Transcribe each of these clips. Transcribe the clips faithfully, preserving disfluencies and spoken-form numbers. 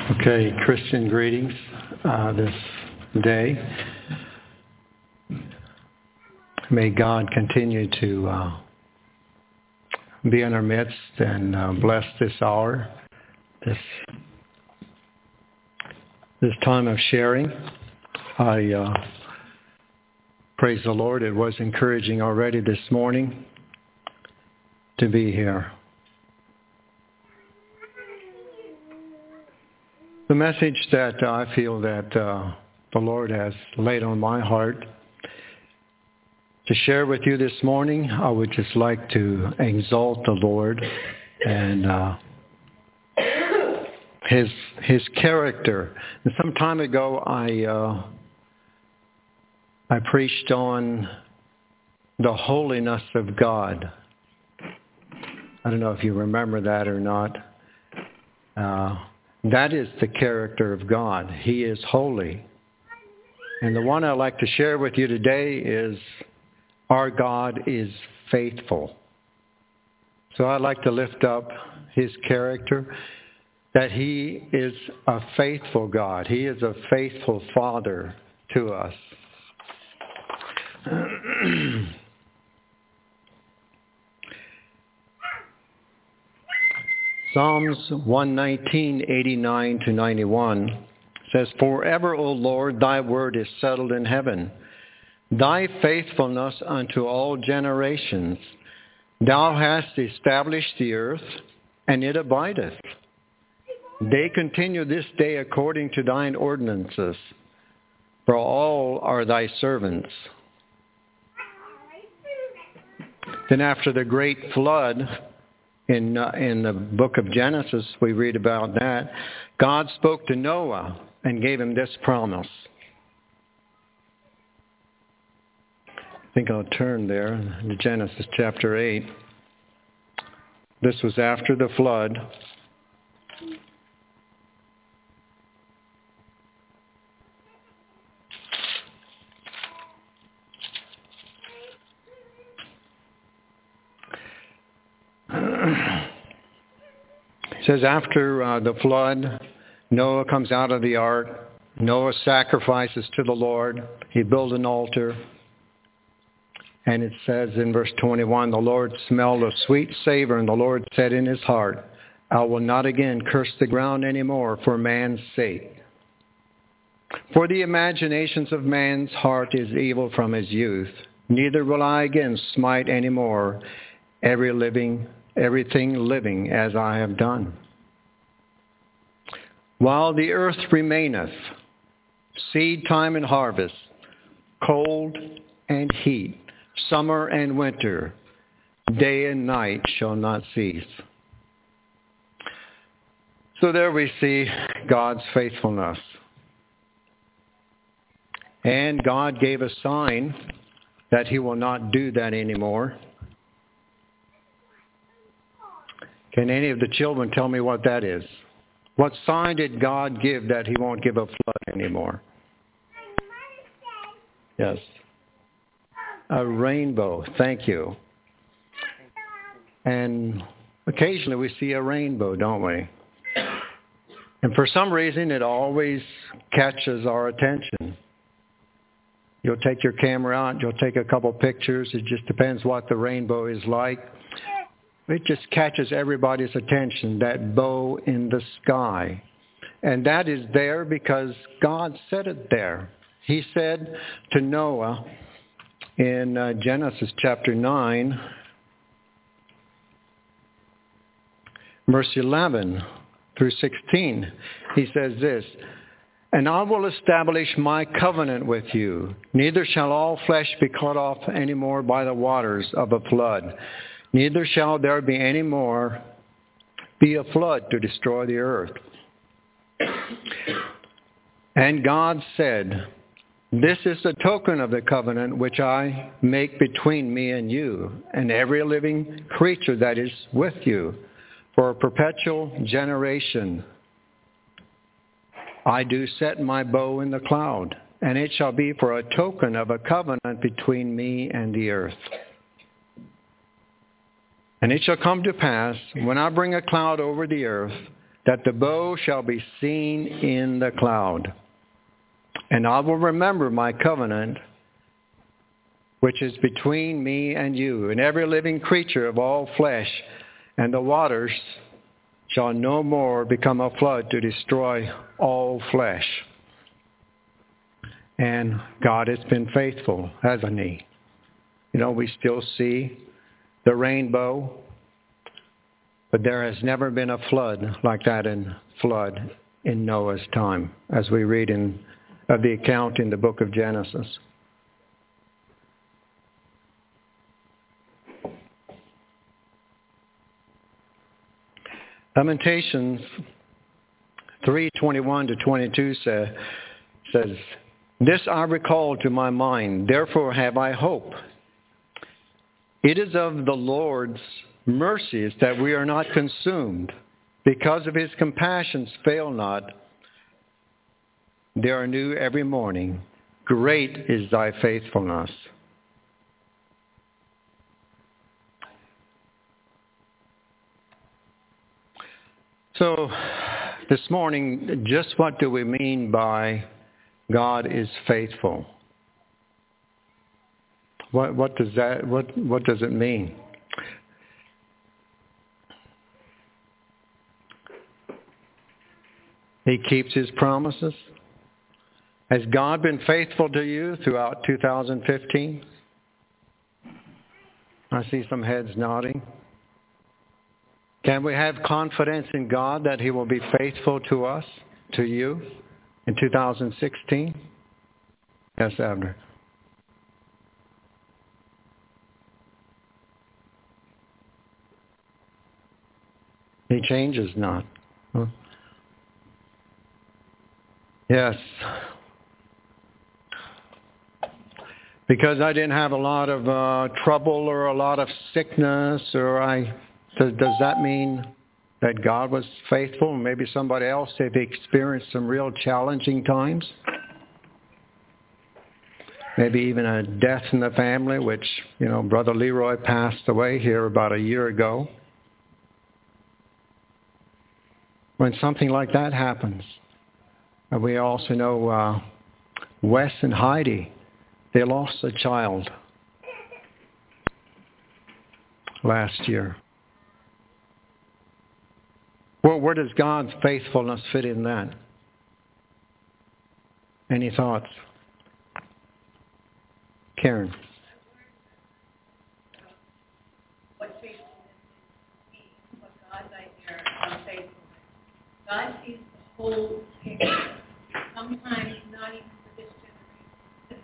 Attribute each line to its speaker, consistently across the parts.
Speaker 1: Okay, Christian greetings uh, this day. May God continue to uh, be in our midst and uh, bless this hour, this this time of sharing. I uh, praise the Lord. It was encouraging already this morning to be here. The message that I feel that uh, the Lord has laid on my heart to share with you this morning, I would just like to exalt the Lord and uh, His His character. And some time ago, I uh, I preached on the holiness of God. I don't know if you remember that or not. Uh, That is the character of God. He is holy. And the one I'd like to share with you today is our God is faithful. So I'd like to lift up His character, that He is a faithful God. He is a faithful Father to us. Psalms one nineteen, eighty-nine to ninety-one says, "Forever, O Lord, thy word is settled in heaven. Thy faithfulness unto all generations. Thou hast established the earth, and it abideth. They continue this day according to thine ordinances, for all are thy servants." Then after the great flood, In, uh, in the book of Genesis, we read about that. God spoke to Noah and gave him this promise. I think I'll turn there to Genesis chapter eight. This was after the flood. It says after uh, the flood, Noah comes out of the ark. Noah sacrifices to the Lord. He builds an altar. And it says in verse twenty-one, "The Lord smelled a sweet savor, and the Lord said in his heart, I will not again curse the ground anymore for man's sake. For the imaginations of man's heart is evil from his youth. Neither will I again smite anymore every living everything living as I have done. While the earth remaineth, seed time and harvest, cold and heat, summer and winter, day and night shall not cease." So there we see God's faithfulness. And God gave a sign that He will not do that anymore. Can any of the children tell me what that is? What sign did God give that He won't give a flood anymore? Yes. A rainbow. Thank you. And occasionally we see a rainbow, don't we? And for some reason it always catches our attention. You'll take your camera out, you'll take a couple pictures. It just depends what the rainbow is like. It just catches everybody's attention, that bow in the sky. And that is there because God said it there. He said to Noah in uh, Genesis chapter nine, verse eleven through sixteen, he says this, "And I will establish my covenant with you. Neither shall all flesh be cut off any more by the waters of a flood. Neither shall there be any more be a flood to destroy the earth." And God said, "This is the token of the covenant which I make between me and you, and every living creature that is with you, for a perpetual generation. I do set my bow in the cloud, and it shall be for a token of a covenant between me and the earth. And it shall come to pass, when I bring a cloud over the earth, that the bow shall be seen in the cloud. And I will remember my covenant, which is between me and you, and every living creature of all flesh, and the waters shall no more become a flood to destroy all flesh. And God has been faithful, hasn't he? You know, we still see the rainbow, but there has never been a flood like that in flood in Noah's time, as we read in of the account in the book of Genesis. Lamentations three twenty-one to twenty-two say, says, "This I recall to my mind, therefore have I hope. It is of the Lord's mercies that we are not consumed, because of his compassions fail not. They are new every morning. Great is thy faithfulness." So this morning, just what do we mean by God is faithful? What, what does that, what, what does it mean? He keeps his promises. Has God been faithful to you throughout two thousand fifteen? I see some heads nodding. Can we have confidence in God that he will be faithful to us, to you, in two thousand sixteen? Yes, Abner. He changes not. Huh? Yes. Because I didn't have a lot of uh, trouble or a lot of sickness, or I... Does, does that mean that God was faithful? Maybe somebody else, they've experienced some real challenging times. Maybe even a death in the family, which, you know, Brother Leroy passed away here about a year ago. When something like that happens, and we also know uh, Wes and Heidi, they lost a child last year. Well, where does God's faithfulness fit in that? Any thoughts? Karen.
Speaker 2: What faithfulness is, what God's idea of faithfulness. God sees the whole picture. Sometimes not even for this generation.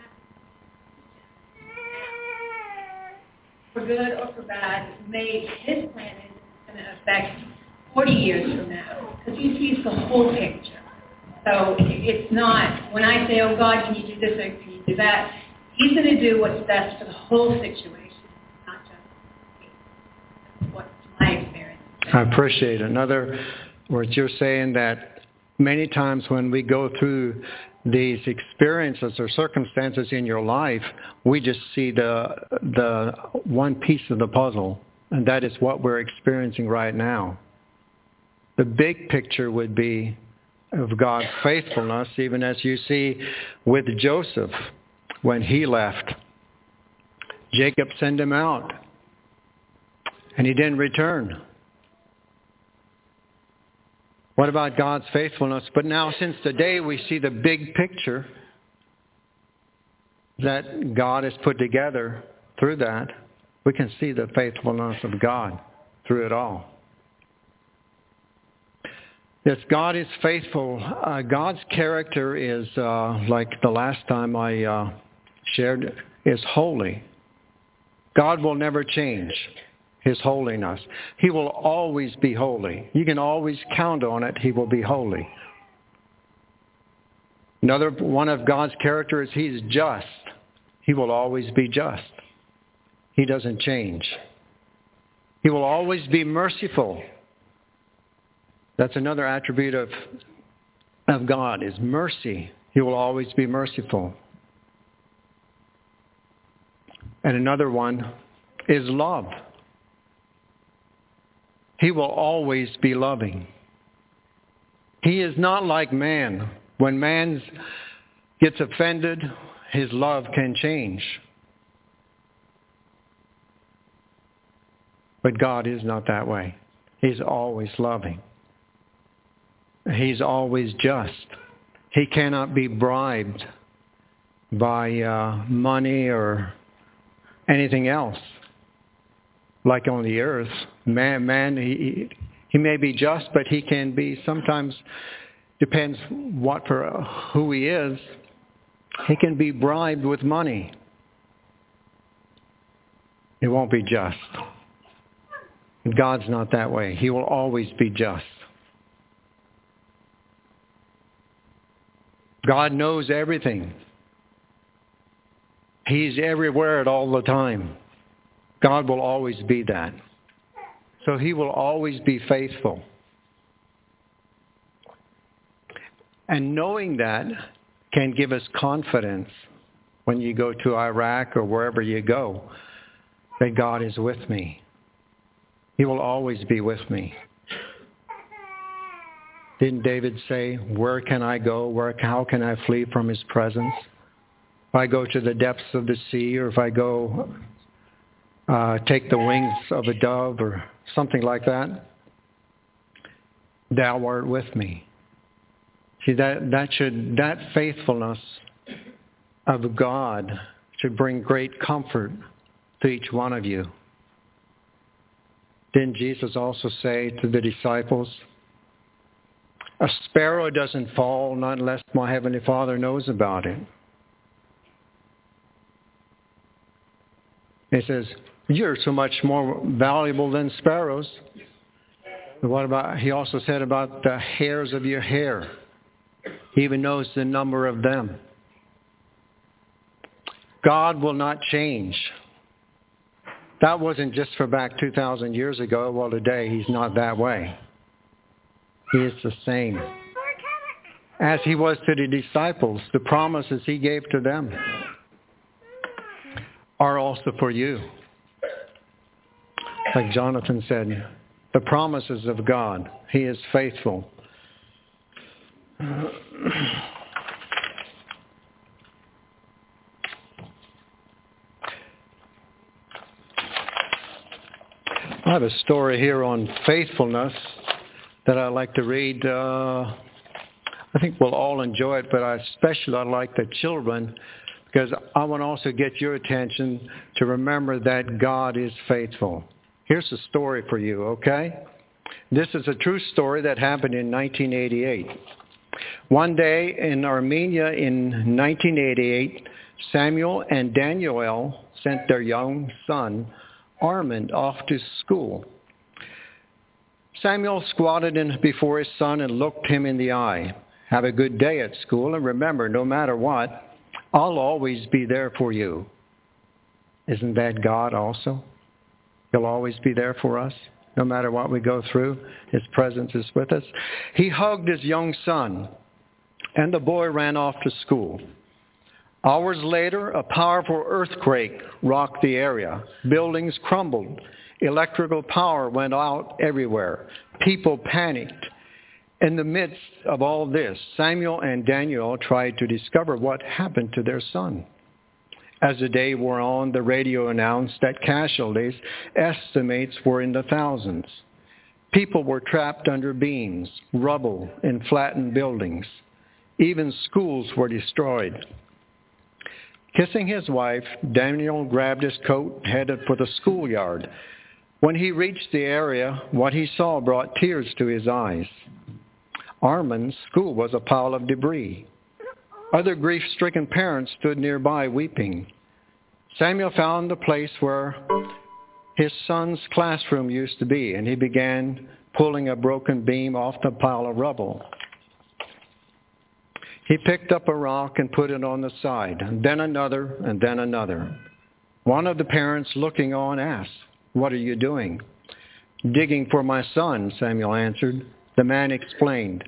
Speaker 2: For good or for bad, may his plan is going to affect forty years from now, because he sees the whole picture. So it's not, when I say, oh God, can you do this or can you do that, he's going to do what's best for the whole situation, not just what's my experience.
Speaker 1: I appreciate it. In other words, you're saying that many times when we go through these experiences or circumstances in your life, we just see the the one piece of the puzzle, and that is what we're experiencing right now. The big picture would be of God's faithfulness, even as you see with Joseph when he left. Jacob sent him out, and he didn't return. What about God's faithfulness? But now, since today we see the big picture that God has put together through that, we can see the faithfulness of God through it all. Yes, God is faithful. Uh, God's character is, uh, like the last time I uh, shared, is holy. God will never change his holiness. He will always be holy. You can always count on it. He will be holy. Another one of God's character is he's just. He will always be just. He doesn't change. He will always be merciful. That's another attribute of, of God, is mercy. He will always be merciful. And another one is love. He will always be loving. He is not like man. When man gets offended, his love can change. But God is not that way. He's always loving. He's always just. He cannot be bribed by uh, money or anything else. Like on the earth, man, man he, he may be just, but he can be sometimes, depends what for uh, who he is, he can be bribed with money. It won't be just. God's not that way. He will always be just. God knows everything. He's everywhere at all the time. God will always be that. So he will always be faithful. And knowing that can give us confidence when you go to Iraq or wherever you go, that God is with me. He will always be with me. Didn't David say, where can I go? Where, how can I flee from his presence? If I go to the depths of the sea, or if I go uh, take the wings of a dove or something like that, thou art with me. See, that, that should, that faithfulness of God should bring great comfort to each one of you. Didn't Jesus also say to the disciples, a sparrow doesn't fall not unless my Heavenly Father knows about it. He says, you're so much more valuable than sparrows. And what about, he also said about the hairs of your hair. He even knows the number of them. God will not change. That wasn't just for back two thousand years ago. Well, today he's not that way. He is the same. As he was to the disciples, the promises he gave to them are also for you. Like Jonathan said, the promises of God, he is faithful. I have a story here on faithfulness that I'd like to read. Uh, I think we'll all enjoy it, but I especially I'd like the children, because I want to also get your attention to remember that God is faithful. Here's a story for you, okay? This is a true story that happened in nineteen eighty-eight. One day in Armenia in nineteen eighty-eight, Samuel and Daniel sent their young son, Armand, off to school. Samuel squatted in before his son and looked him in the eye. Have a good day at school, and remember, no matter what, I'll always be there for you. Isn't that God also? He'll always be there for us, no matter what we go through. His presence is with us. He hugged his young son, and the boy ran off to school. Hours later, a powerful earthquake rocked the area. Buildings crumbled. Electrical power went out everywhere. People panicked. In the midst of all this, Samuel and Daniel tried to discover what happened to their son. As the day wore on, the radio announced that casualties estimates were in the thousands. People were trapped under beams, rubble, and flattened buildings. Even schools were destroyed. Kissing his wife, Daniel grabbed his coat, headed for the schoolyard. When he reached the area, what he saw brought tears to his eyes. Armand's school was a pile of debris. Other grief-stricken parents stood nearby weeping. Samuel found the place where his son's classroom used to be, and he began pulling a broken beam off the pile of rubble. He picked up a rock and put it on the side, and then another, and then another. One of the parents looking on asked, "What are you doing?" "Digging for my son," Samuel answered. The man explained,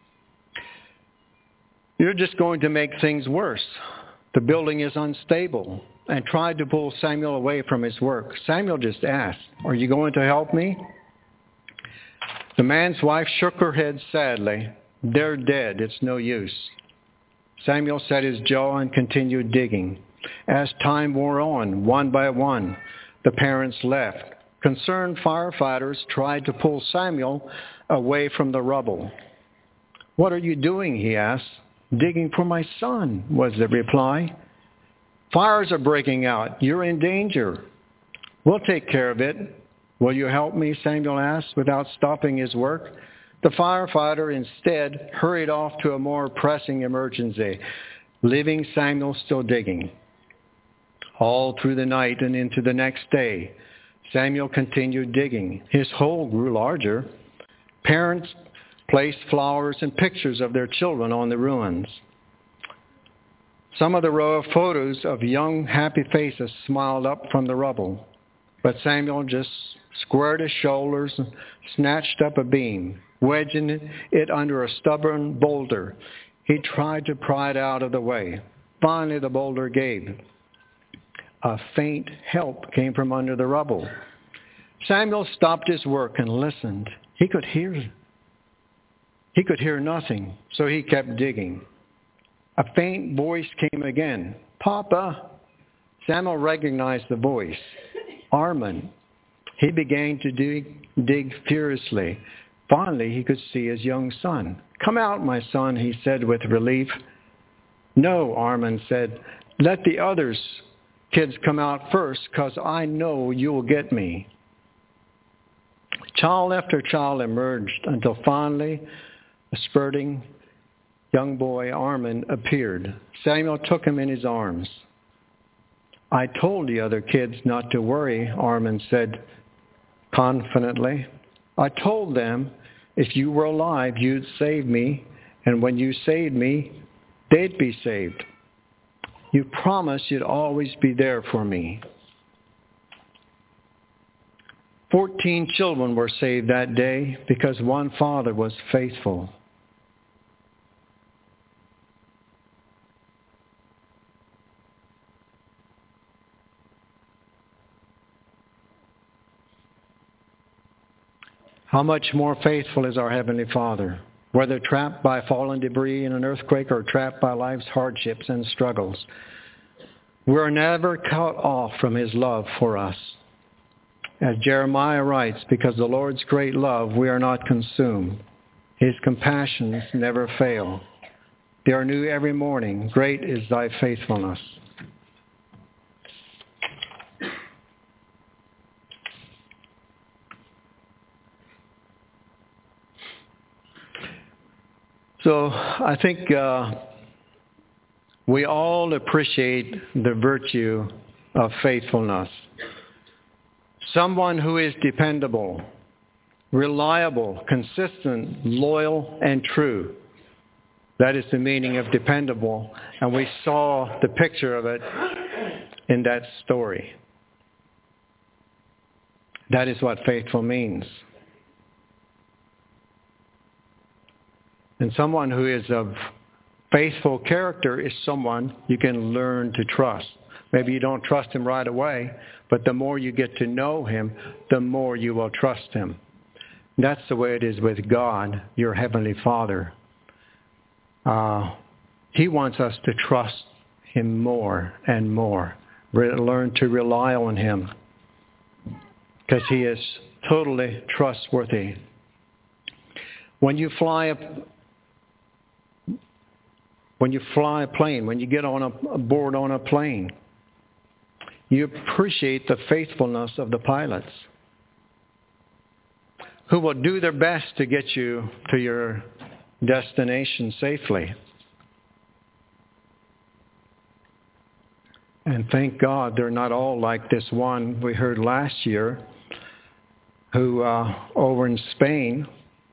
Speaker 1: "You're just going to make things worse. The building is unstable," and tried to pull Samuel away from his work. Samuel just asked, "Are you going to help me?" The man's wife shook her head sadly. They're dead. It's no use. Samuel set his jaw and continued digging. As time wore on, one by one, the parents left. Concerned firefighters tried to pull Samuel away from the rubble. "What are you doing?" he asked. "Digging for my son," was the reply. "Fires are breaking out. You're in danger." "We'll take care of it." "Will you help me?" Samuel asked without stopping his work. The firefighter instead hurried off to a more pressing emergency, leaving Samuel still digging. All through the night and into the next day, Samuel continued digging. His hole grew larger. Parents placed flowers and pictures of their children on the ruins. Some of the row of photos of young, happy faces smiled up from the rubble. But Samuel just squared his shoulders and snatched up a beam, wedging it under a stubborn boulder. He tried to pry it out of the way. Finally, the boulder gave. A faint help came from under the rubble. Samuel stopped his work and listened. He could hear. He could hear nothing, so he kept digging. A faint voice came again. "Papa." Samuel recognized the voice. Armin. He began to dig, dig furiously. Finally, he could see his young son. "Come out, my son," he said with relief. "No," Armin said. "Let the others kids come out first, because I know you'll get me." Child after child emerged until finally a spurting young boy, Armin, appeared. Samuel took him in his arms. "I told the other kids not to worry," Armin said confidently. "I told them if you were alive, you'd save me, and when you saved me, they'd be saved. You promised you'd always be there for me." Fourteen children were saved that day because one father was faithful. How much more faithful is our Heavenly Father, whether trapped by fallen debris in an earthquake or trapped by life's hardships and struggles? We are never cut off from His love for us. As Jeremiah writes, "Because the Lord's great love, we are not consumed. His compassions never fail. They are new every morning. Great is thy faithfulness." So I think uh, we all appreciate the virtue of faithfulness. Someone who is dependable, reliable, consistent, loyal, and true. That is the meaning of dependable, and we saw the picture of it in that story. That is what faithful means. And someone who is of faithful character is someone you can learn to trust. Maybe you don't trust him right away, but the more you get to know him, the more you will trust him. That's the way it is with God, your Heavenly Father. Uh, he wants us to trust him more and more. Re- learn to rely on him, because he is totally trustworthy. When you fly a When you fly a plane, when you get on a board on a plane, you appreciate the faithfulness of the pilots who will do their best to get you to your destination safely. And thank God they're not all like this one we heard last year who, uh, over in Spain,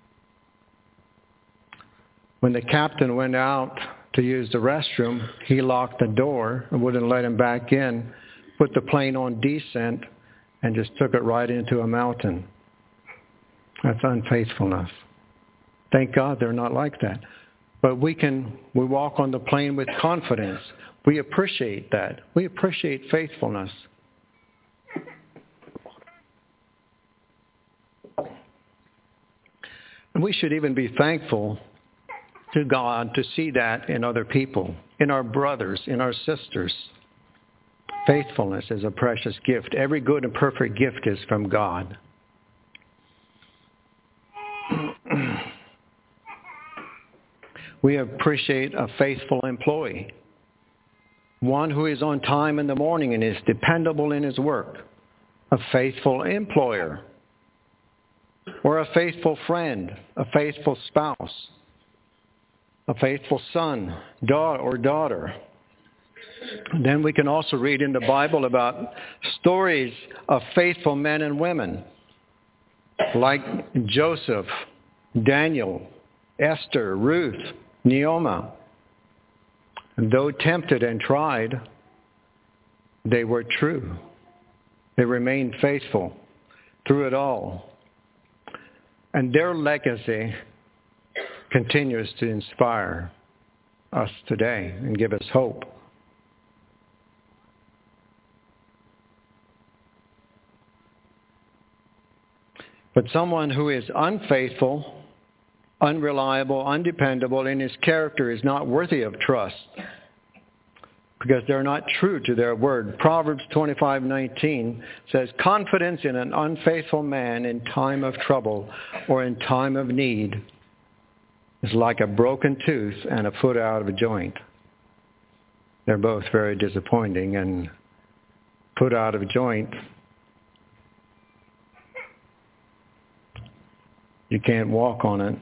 Speaker 1: when the captain went out to use the restroom, he locked the door and wouldn't let him back in, put the plane on descent, and just took it right into a mountain. That's unfaithfulness. Thank God they're not like that. But we can, we walk on the plane with confidence. We appreciate that. We appreciate faithfulness. And we should even be thankful to God to see that in other people, in our brothers, in our sisters. Faithfulness is a precious gift. Every good and perfect gift is from God. We appreciate a faithful employee, one who is on time in the morning and is dependable in his work, a faithful employer, or a faithful friend, a faithful spouse, a faithful son, daughter, or daughter. Then we can also read in the Bible about stories of faithful men and women, like Joseph, Daniel, Esther, Ruth, Naomi. And though tempted and tried, they were true. They remained faithful through it all. And their legacy continues to inspire us today and give us hope. But someone who is unfaithful, unreliable, undependable in his character is not worthy of trust because they're not true to their word. Proverbs twenty-five nineteen says, confidence in an unfaithful man in time of trouble or in time of need is like a broken tooth and a foot out of a joint. They're both very disappointing, and foot out of a joint, you can't walk on it.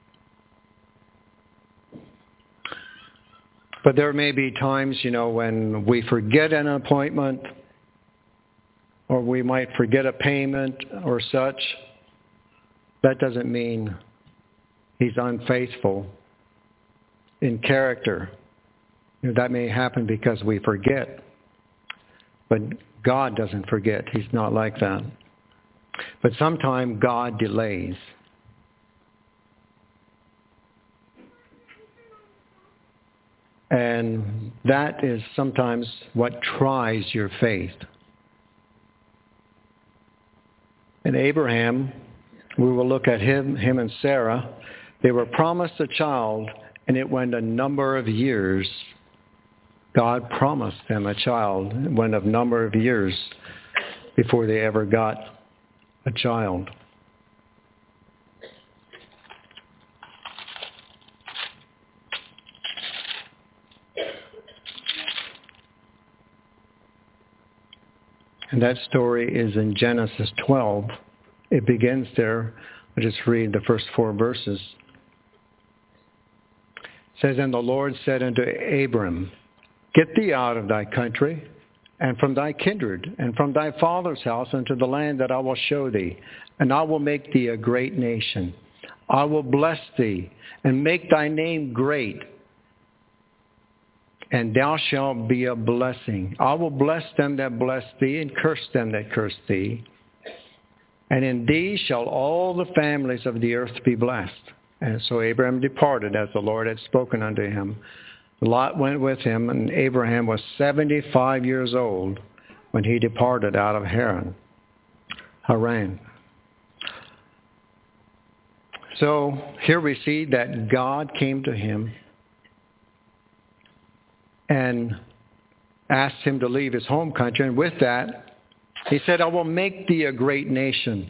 Speaker 1: But there may be times, you know, when we forget an appointment, or we might forget a payment or such. That doesn't mean he's unfaithful in character. You know, that may happen because we forget. But God doesn't forget. He's not like that. But sometimes God delays. And that is sometimes what tries your faith. And Abraham, we will look at him, him and Sarah. They were promised a child, and it went a number of years. God promised them a child. It went a number of years before they ever got a child. And that story is in Genesis twelve. It begins there. I'll just read the first four verses. It says, and the Lord said unto Abram, get thee out of thy country, and from thy kindred, and from thy father's house, unto the land that I will show thee, and I will make thee a great nation. I will bless thee, and make thy name great, and thou shalt be a blessing. I will bless them that bless thee, and curse them that curse thee. And in thee shall all the families of the earth be blessed. And so Abraham departed as the Lord had spoken unto him. Lot went with him, and Abraham was seventy-five years old when he departed out of Haran. Haran. So here we see that God came to him and asked him to leave his home country. And with that, he said, I will make thee a great nation.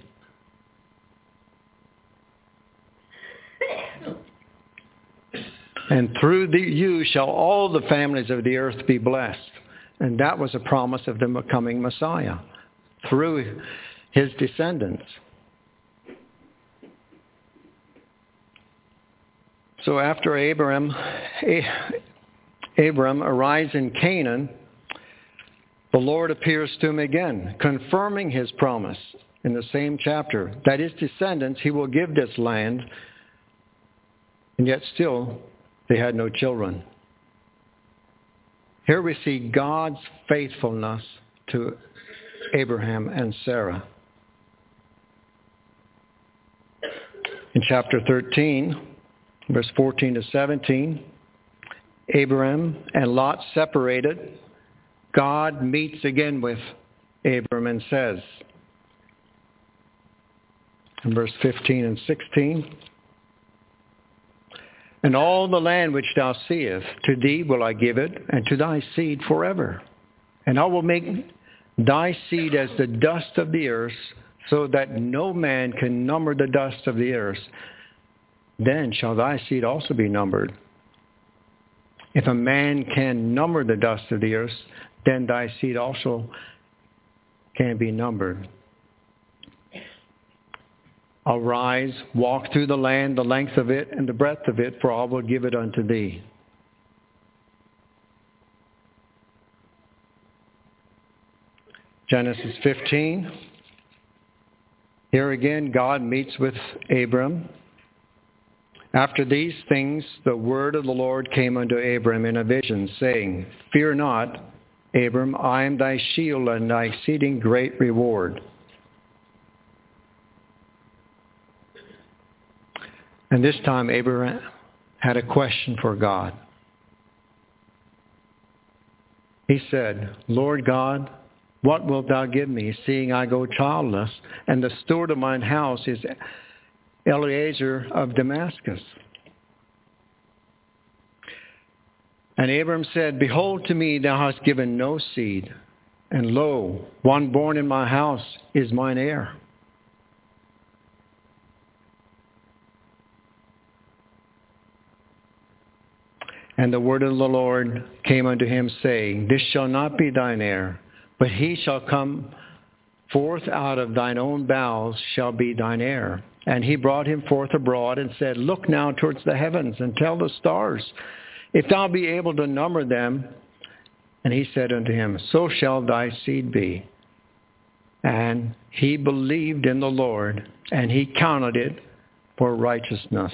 Speaker 1: And through the, you shall all the families of the earth be blessed. And that was a promise of the coming Messiah through his descendants. So after Abraham, Abram arrives in Canaan, the Lord appears to him again, confirming his promise in the same chapter, that his descendants, he will give this land, and yet still they had no children. Here we see God's faithfulness to Abraham and Sarah. In chapter thirteen, verse fourteen to seventeen, Abraham and Lot separated. God meets again with Abram and says, in verse fifteen and sixteen, And all the land which thou seest, to thee will I give it, and to thy seed forever. And I will make thy seed as the dust of the earth, so that no man can number the dust of the earth. Then shall thy seed also be numbered. If a man can number the dust of the earth, then thy seed also can be numbered. Arise, walk through the land, the length of it and the breadth of it, for I will give it unto thee. Genesis fifteen. Here again, God meets with Abram. After these things, the word of the Lord came unto Abram in a vision, saying, Fear not, Abram, I am thy shield and thy exceeding great reward. And this time Abraham had a question for God. He said, Lord God, what wilt thou give me, seeing I go childless, and the steward of mine house is Eliezer of Damascus? And Abram said, Behold, to me thou hast given no seed, and lo, one born in my house is mine heir. And the word of the Lord came unto him, saying, This shall not be thine heir, but he shall come forth out of thine own bowels shall be thine heir. And he brought him forth abroad and said, Look now towards the heavens and tell the stars, if thou be able to number them. And he said unto him, So shall thy seed be. And he believed in the Lord, and he counted it for righteousness.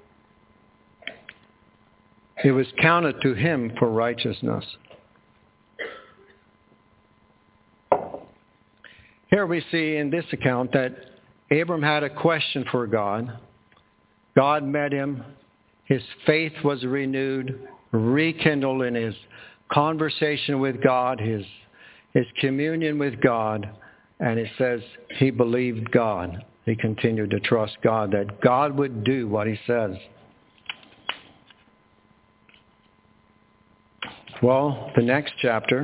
Speaker 1: It was counted to him for righteousness. Here we see in this account that Abram had a question for God. God met him. His faith was renewed, rekindled in his conversation with God, his, his communion with God. And it says he believed God. He continued to trust God, that God would do what he says. Well, the next chapter,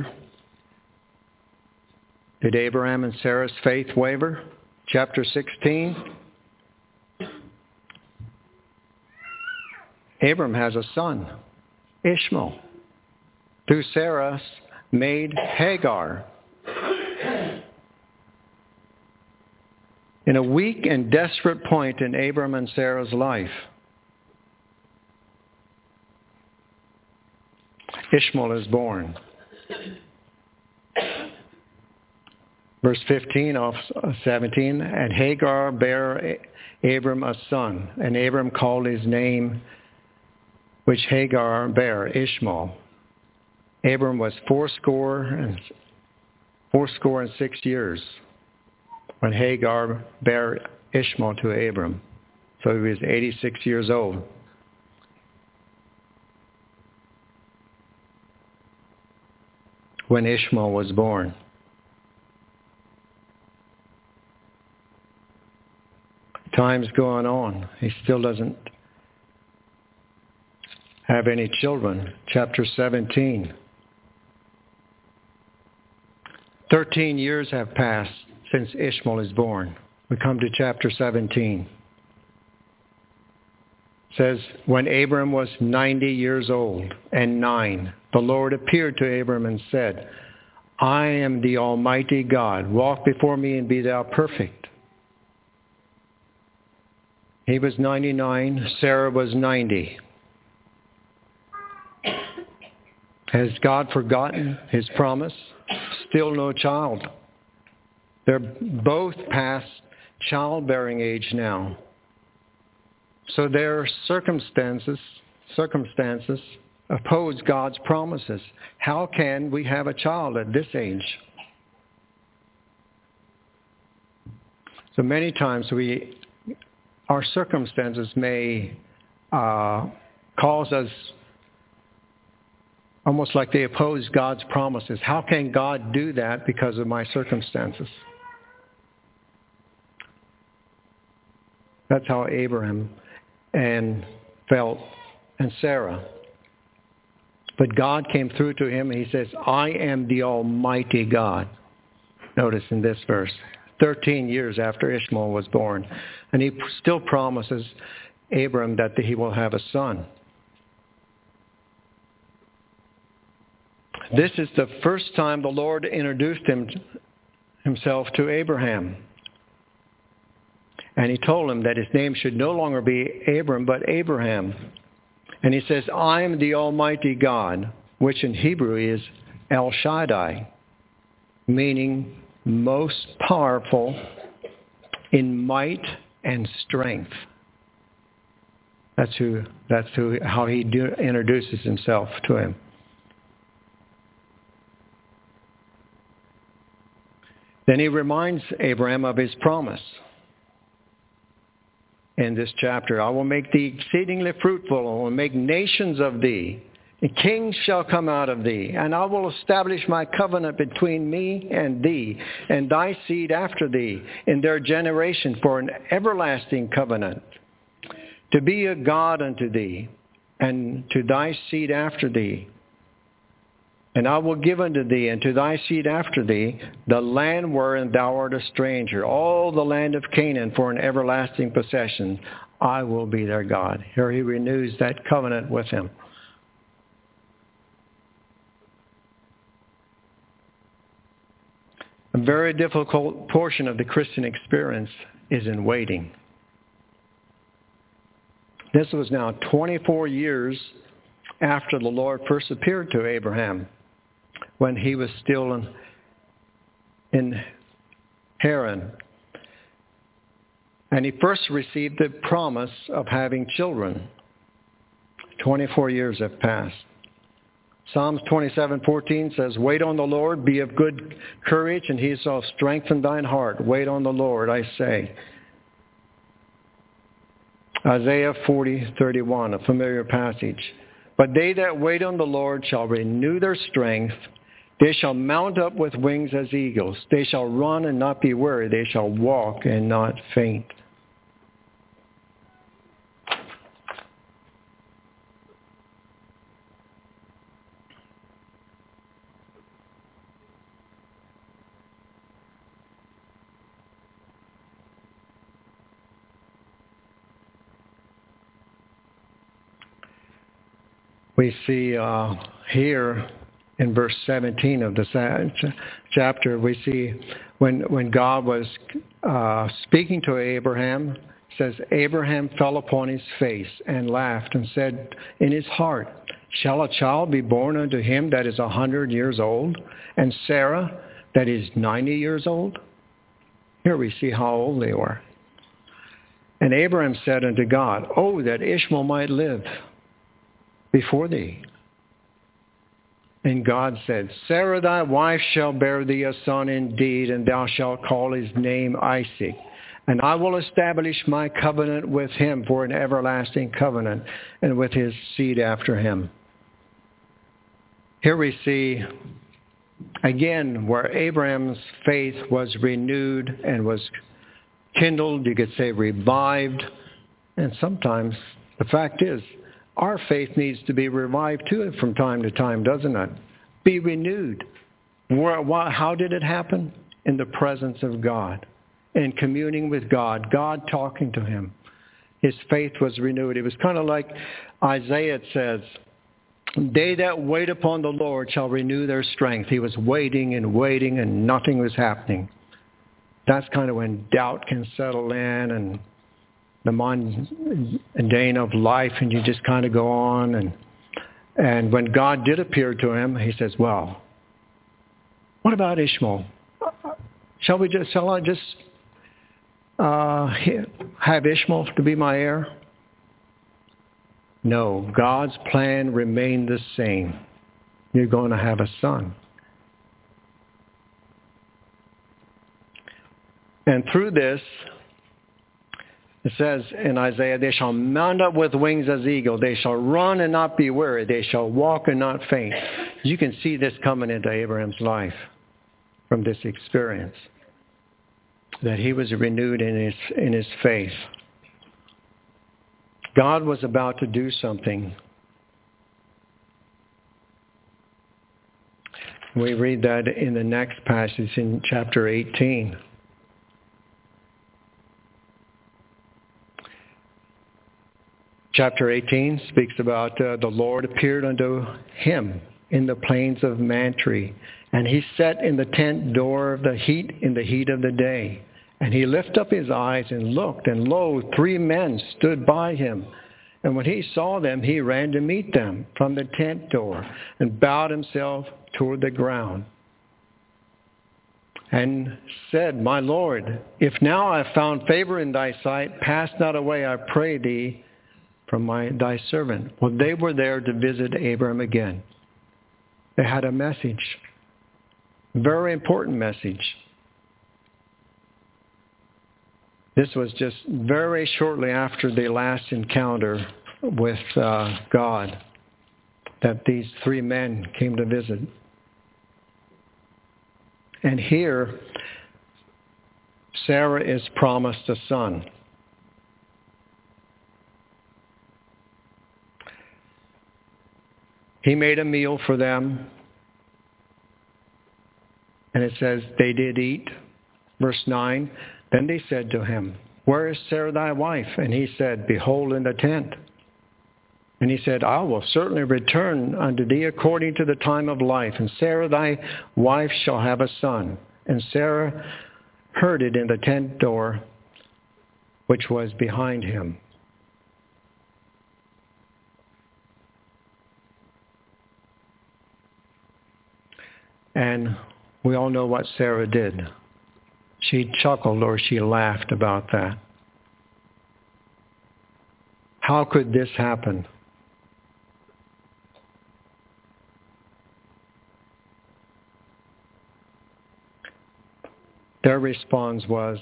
Speaker 1: did Abraham and Sarah's faith waver? Chapter sixteen. Abram has a son, Ishmael, through Sarah's maid Hagar. In a weak and desperate point in Abram and Sarah's life, Ishmael is born. Verse fifteen of seventeen, and Hagar bare Abram a son, and Abram called his name, which Hagar bare, Ishmael. Abram was fourscore and fourscore and six years when Hagar bare Ishmael to Abram. So he was eighty-six years old. When Ishmael was born. Time's going on. He still doesn't have any children. Chapter seventeen. Thirteen years have passed since Ishmael is born. We come to chapter seventeen. It says, when Abram was ninety years old and nine, the Lord appeared to Abram and said, I am the Almighty God. Walk before me and be thou perfect. He was ninety-nine. Sarah was ninety. Has God forgotten his promise? Still no child. They're both past childbearing age now. So their circumstances, circumstances oppose God's promises. How can we have a child at this age? So many times we, our circumstances may uh, cause us almost like they oppose God's promises. How can God do that because of my circumstances? That's how Abraham and felt and Sarah. But God came through to him, and he says, I am the Almighty God. Notice in this verse, thirteen years after Ishmael was born. And he still promises Abram that he will have a son. This is the first time the Lord introduced him, himself to Abraham. And he told him that his name should no longer be Abram, but Abraham. And he says, I am the Almighty God, which in Hebrew is El Shaddai, meaning most powerful in might and strength. That's who. That's who. How he do, introduces himself to him. Then he reminds Abraham of his promise. In this chapter, I will make thee exceedingly fruitful, and will make nations of thee, and kings shall come out of thee, and I will establish my covenant between me and thee, and thy seed after thee, in their generation, for an everlasting covenant, to be a God unto thee, and to thy seed after thee. And I will give unto thee and to thy seed after thee the land wherein thou art a stranger, all the land of Canaan for an everlasting possession. I will be their God. Here he renews that covenant with him. A very difficult portion of the Christian experience is in waiting. This was now twenty-four years after the Lord first appeared to Abraham, when he was still in, in Haran. And he first received the promise of having children. twenty-four years have passed. Psalms twenty-seven fourteen says, wait on the Lord, be of good courage, and he shall strengthen thine heart. Wait on the Lord, I say. Isaiah forty thirty-one, a familiar passage. But they that wait on the Lord shall renew their strength. They shall mount up with wings as eagles. They shall run and not be weary. They shall walk and not faint. We see uh, here in verse seventeen of the chapter, we see when when God was uh, speaking to Abraham, it says, Abraham fell upon his face and laughed and said in his heart, shall a child be born unto him that is a hundred years old, and Sarah that is ninety years old? Here we see how old they were. And Abraham said unto God, oh, that Ishmael might live before thee. And God said, Sarah thy wife shall bear thee a son indeed, and thou shalt call his name Isaac. And I will establish my covenant with him for an everlasting covenant, and with his seed after him. Here we see, again, where Abraham's faith was renewed and was kindled, you could say revived. And sometimes the fact is, our faith needs to be revived too from time to time, doesn't it? Be renewed. How did it happen? In the presence of God, in communing with God, God talking to him. His faith was renewed. It was kind of like Isaiah says, they that wait upon the Lord shall renew their strength. He was waiting and waiting and nothing was happening. That's kind of when doubt can settle in and the mundane of life, and you just kind of go on. And and when God did appear to him, he says, well, what about Ishmael? Shall we just, shall I just uh, have Ishmael to be my heir? No, God's plan remained the same. You're going to have a son. And through this, it says in Isaiah, they shall mount up with wings as eagle. They shall run and not be weary. They shall walk and not faint. You can see this coming into Abraham's life from this experience, that he was renewed in his, in his faith. God was about to do something We read that in the next passage in chapter eighteen. Chapter eighteen speaks about uh, the Lord appeared unto him in the plains of Mantre, and he sat in the tent door of the heat in the heat of the day. And he lifted up his eyes and looked, and lo, three men stood by him. And when he saw them, he ran to meet them from the tent door and bowed himself toward the ground and said, My Lord, if now I have found favor in thy sight, pass not away, I pray thee, from my thy servant. Well, they were there to visit Abraham again. They had a message, very important message. This was just very shortly after the last encounter with uh, God that these three men came to visit. And here, Sarah is promised a son. He made a meal for them, and it says they did eat. Verse nine, then they said to him, Where is Sarah thy wife? And he said, Behold, in the tent. And he said, I will certainly return unto thee according to the time of life, and Sarah thy wife shall have a son. And Sarah heard it in the tent door, which was behind him. And we all know what Sarah did. She chuckled or she laughed about that. How could this happen? Their response was,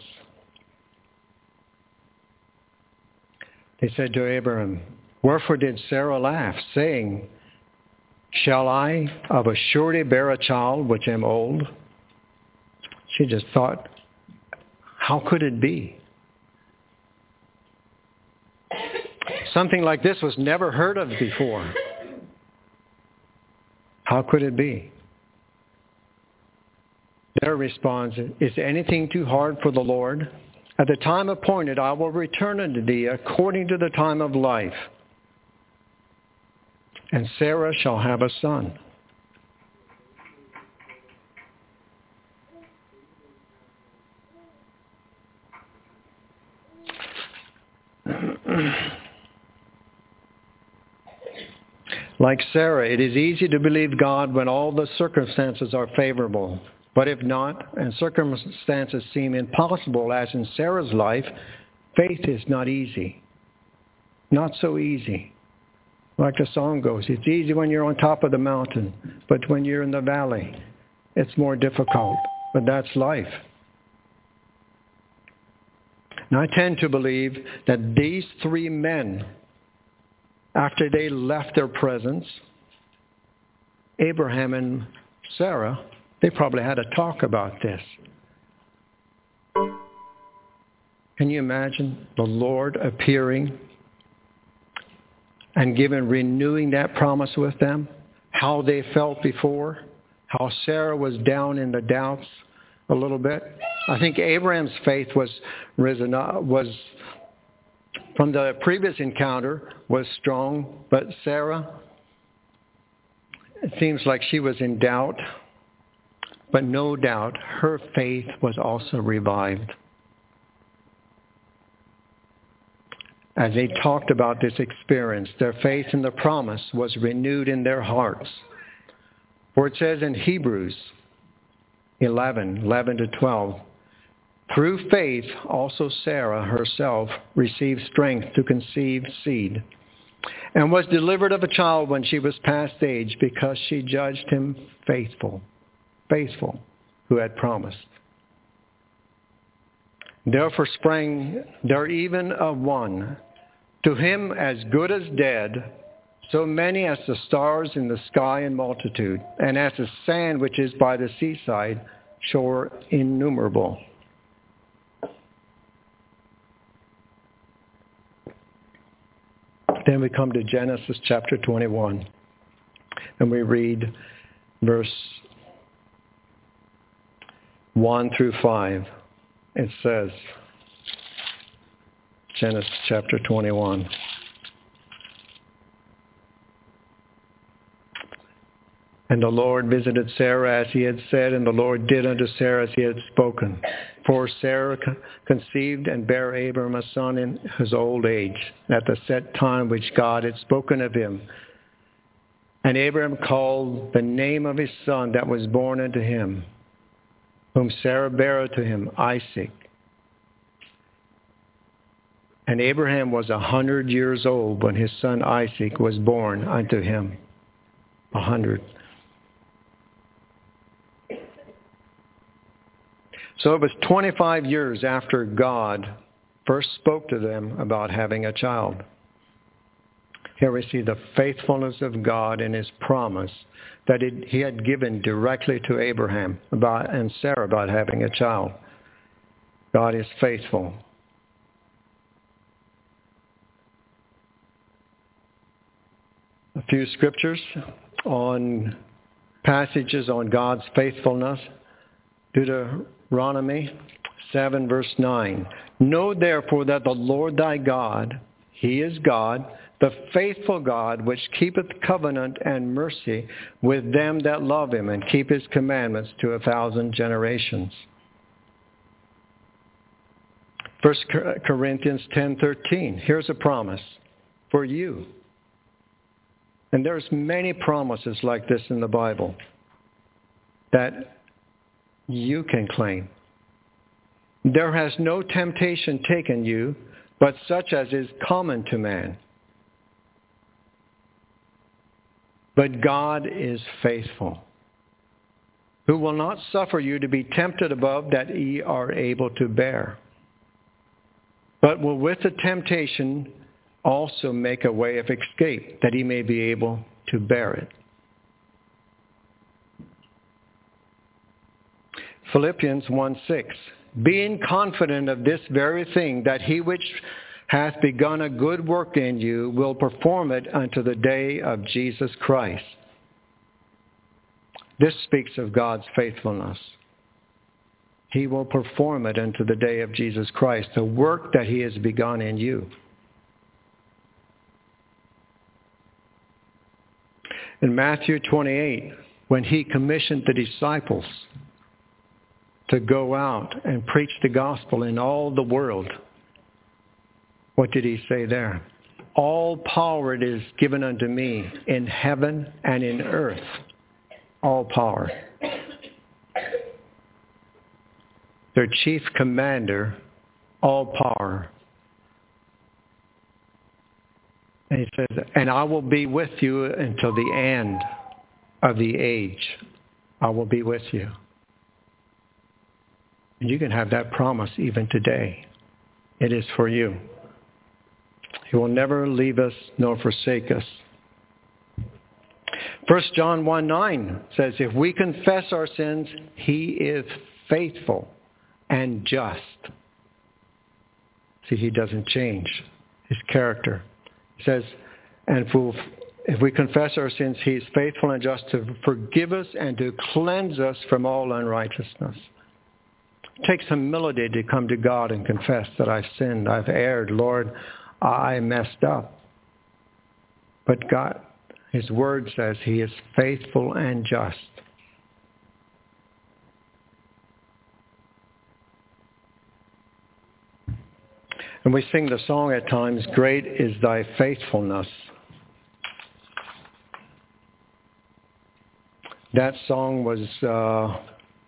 Speaker 1: they said to Abraham, Wherefore did Sarah laugh, saying, Shall I of a surety bear a child which am old? She just thought, how could it be? Something like this was never heard of before. How could it be? Their response, is anything too hard for the Lord? At the time appointed, I will return unto thee according to the time of life. And Sarah shall have a son. Like Sarah, it is easy to believe God when all the circumstances are favorable. But if not, and circumstances seem impossible, as in Sarah's life, faith is not easy. Not so easy. Like the song goes, it's easy when you're on top of the mountain, but when you're in the valley, it's more difficult. But that's life. Now I tend to believe that these three men, after they left their presence, Abraham and Sarah, they probably had a talk about this. Can you imagine the Lord appearing and giving, renewing that promise with them? How they felt before, how Sarah was down in the doubts a little bit. I think Abraham's faith was risen, was from the previous encounter was strong, but Sarah, it seems like she was in doubt. But no doubt her faith was also revived. As they talked about this experience, their faith in the promise was renewed in their hearts. For it says in Hebrews eleven, eleven to twelve, through faith also Sarah herself received strength to conceive seed, and was delivered of a child when she was past age, because she judged him faithful. faithful, who had promised. Therefore sprang there even a one, to him as good as dead, so many as the stars in the sky in multitude, and as the sand which is by the seaside, shore innumerable. Then we come to Genesis chapter twenty-one, and we read verse one through five. It says, Genesis chapter twenty-one. And the Lord visited Sarah as he had said, and the Lord did unto Sarah as he had spoken. For Sarah conceived and bare Abram a son in his old age, at the set time which God had spoken of him. And Abram called the name of his son that was born unto him, whom Sarah bare to him, Isaac. And Abraham was a hundred years old when his son Isaac was born unto him. A hundred. So it was twenty-five years after God first spoke to them about having a child. Here we see the faithfulness of God in his promise that it, he had given directly to Abraham about, and Sarah about having a child. God is faithful. A few scriptures on passages on God's faithfulness. Deuteronomy seven, verse nine. Know therefore that the Lord thy God, he is God, the faithful God, which keepeth covenant and mercy with them that love him and keep his commandments to a thousand generations. First Corinthians ten thirteen. Here's a promise for you. And there's many promises like this in the Bible that you can claim. There has no temptation taken you, but such as is common to man. But God is faithful, who will not suffer you to be tempted above that ye are able to bear, but will with the temptation also make a way of escape, that he may be able to bear it. Philippians one six. Being confident of this very thing, that he which hath begun a good work in you will perform it unto the day of Jesus Christ. This speaks of God's faithfulness. He will perform it unto the day of Jesus Christ, the work that he has begun in you. In Matthew twenty-eight, when he commissioned the disciples to go out and preach the gospel in all the world, what did he say there? All power it is given unto me in heaven and in earth. All power. Their chief commander, all power. And he says, and I will be with you until the end of the age. I will be with you. And you can have that promise even today. It is for you. He will never leave us nor forsake us. First John one nine says, if we confess our sins, he is faithful and just. See, he doesn't change his character. He says, and if we confess our sins, he is faithful and just to forgive us and to cleanse us from all unrighteousness. It takes humility to come to God and confess that I've sinned, I've erred, Lord, I messed up. But God, his word says he is faithful and just. And we sing the song at times, great is thy faithfulness. That song was uh,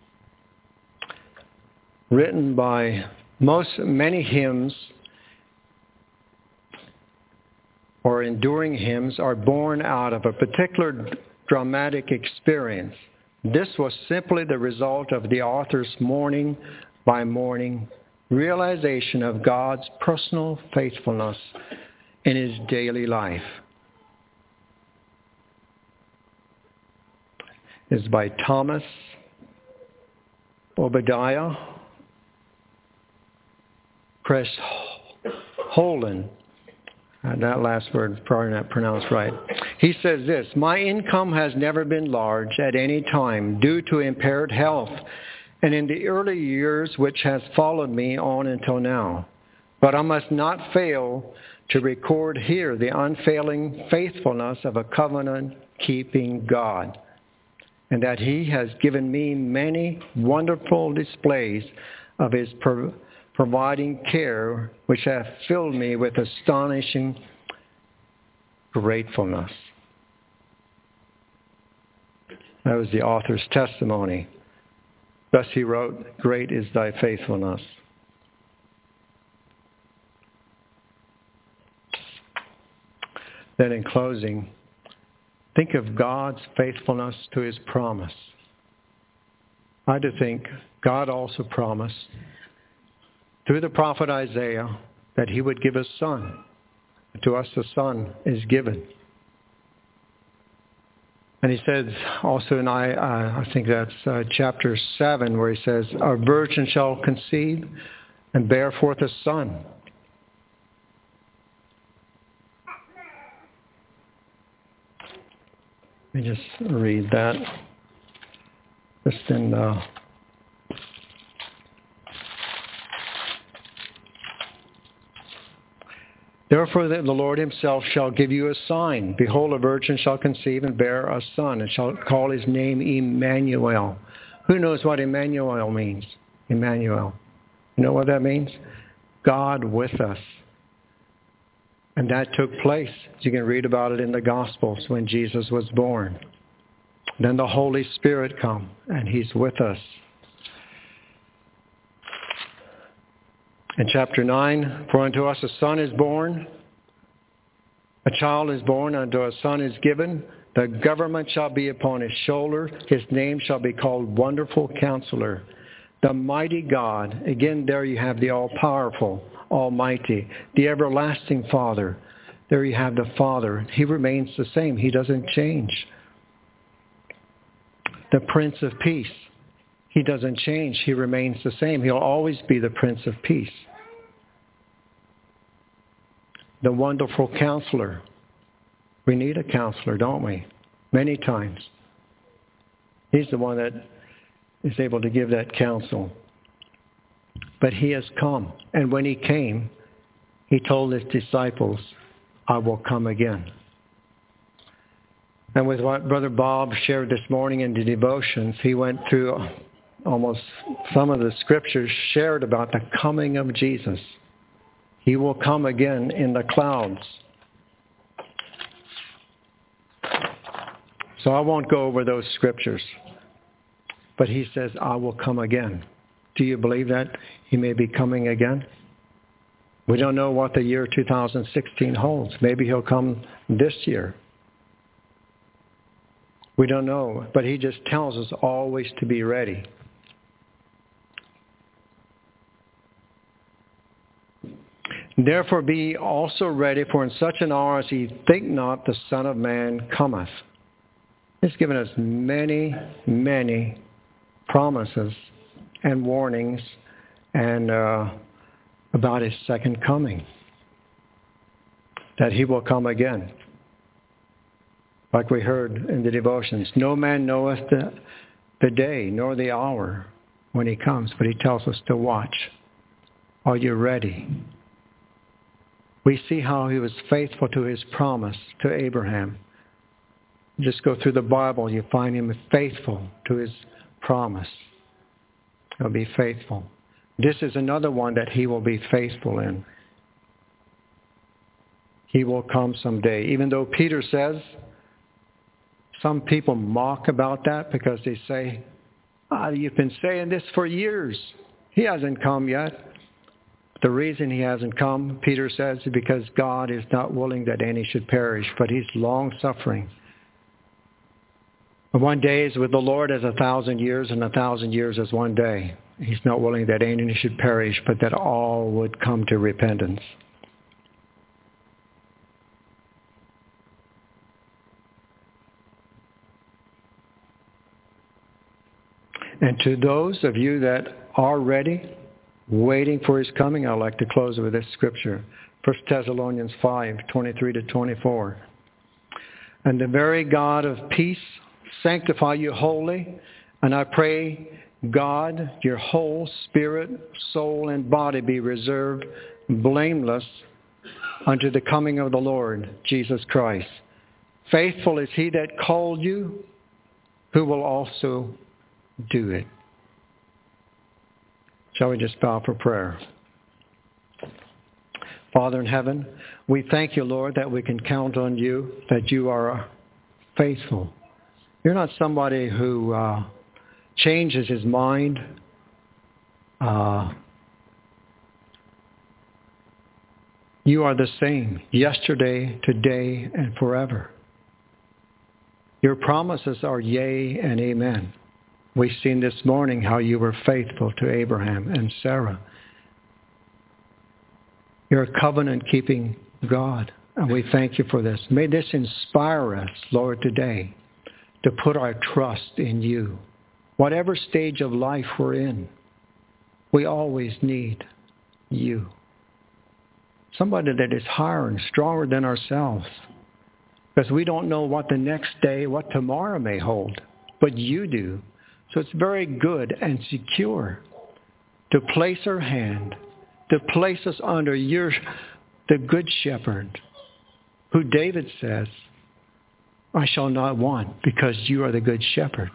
Speaker 1: written by most, many hymns or enduring hymns are born out of a particular dramatic experience. This was simply the result of the author's morning by morning realization of God's personal faithfulness in his daily life. It's by Thomas Obadiah Chris Holden. And that last word probably not pronounced right. He says this, my income has never been large at any time due to impaired health and in the early years which has followed me on until now. But I must not fail to record here the unfailing faithfulness of a covenant-keeping God, and that he has given me many wonderful displays of his pro- providing care, which have filled me with astonishing gratefulness. That was the author's testimony. Thus he wrote, "Great is thy faithfulness." Then in closing, think of God's faithfulness to his promise. I do think God also promised through the prophet Isaiah that he would give a son. To us the son is given. And he says also in, I, uh, I think that's uh, chapter seven, where he says, "A virgin shall conceive and bear forth a son." Let me just read that. Just in uh, Therefore the Lord himself shall give you a sign. Behold, a virgin shall conceive and bear a son, and shall call his name Emmanuel. Who knows what Emmanuel means? Emmanuel. You know what that means? God with us. And that took place. You can read about it in the Gospels when Jesus was born. Then the Holy Spirit come, and he's with us. In chapter nine, "For unto us a son is born, a child is born, unto a son is given. The government shall be upon his shoulder. His name shall be called Wonderful Counselor, the Mighty God." Again, there you have the All-Powerful, Almighty, the Everlasting Father. There you have the Father. He remains the same. He doesn't change. The Prince of Peace. He doesn't change. He remains the same. He'll always be the Prince of Peace. The Wonderful Counselor. We need a counselor, don't we? Many times. He's the one that is able to give that counsel. But he has come. And when he came, he told his disciples, "I will come again." And with what Brother Bob shared this morning in the devotions, he went through almost some of the scriptures shared about the coming of Jesus. He will come again in the clouds. So I won't go over those scriptures. But he says, "I will come again." Do you believe that he may be coming again? We don't know what the year two thousand sixteen holds. Maybe he'll come this year. We don't know. But he just tells us always to be ready. "Therefore be also ready, for in such an hour as ye think not, the Son of Man cometh." He's given us many, many promises and warnings and uh, about his second coming. That he will come again. Like we heard in the devotions, "No man knoweth the, the day nor the hour when he comes," but he tells us to watch. Are you ready? We see how he was faithful to his promise to Abraham. Just go through the Bible, you find him faithful to his promise. He'll be faithful. This is another one that he will be faithful in. He will come someday. Even though Peter says, some people mock about that because they say, "Ah, you've been saying this for years. He hasn't come yet." The reason he hasn't come, Peter says, is because God is not willing that any should perish, but he's long-suffering. One day is with the Lord as a thousand years, and a thousand years as one day. He's not willing that any should perish, but that all would come to repentance. And to those of you that are ready, waiting for his coming, I'd like to close with this scripture. First Thessalonians five, twenty-three to twenty-four. "And the very God of peace sanctify you wholly, and I pray God, your whole spirit, soul, and body be reserved blameless unto the coming of the Lord Jesus Christ. Faithful is he that called you, who will also do it. Shall we just bow for prayer? Father in heaven, we thank you, Lord, that we can count on you, that you are faithful. You're not somebody who uh, changes his mind. Uh, you are the same yesterday, today, and forever. Your promises are yea and amen. We've seen this morning how you were faithful to Abraham and Sarah. You're a covenant-keeping God, and we thank you for this. May this inspire us, Lord, today to put our trust in you. Whatever stage of life we're in, we always need you. Somebody that is higher and stronger than ourselves, because we don't know what the next day, what tomorrow may hold, but you do. So it's very good and secure to place our hand, to place us under your, the good shepherd, who David says, I shall not want, because you are the good shepherd.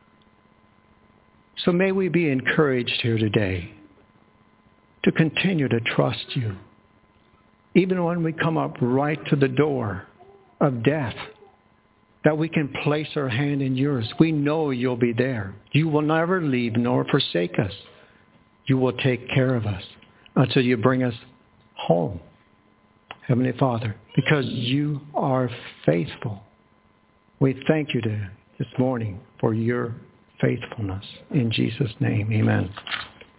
Speaker 1: So may we be encouraged here today to continue to trust you, even when we come up right to the door of death, that we can place our hand in yours. We know you'll be there. You will never leave nor forsake us. You will take care of us until you bring us home, Heavenly Father, because you are faithful. We thank you to, this morning for your faithfulness. In Jesus' name, amen.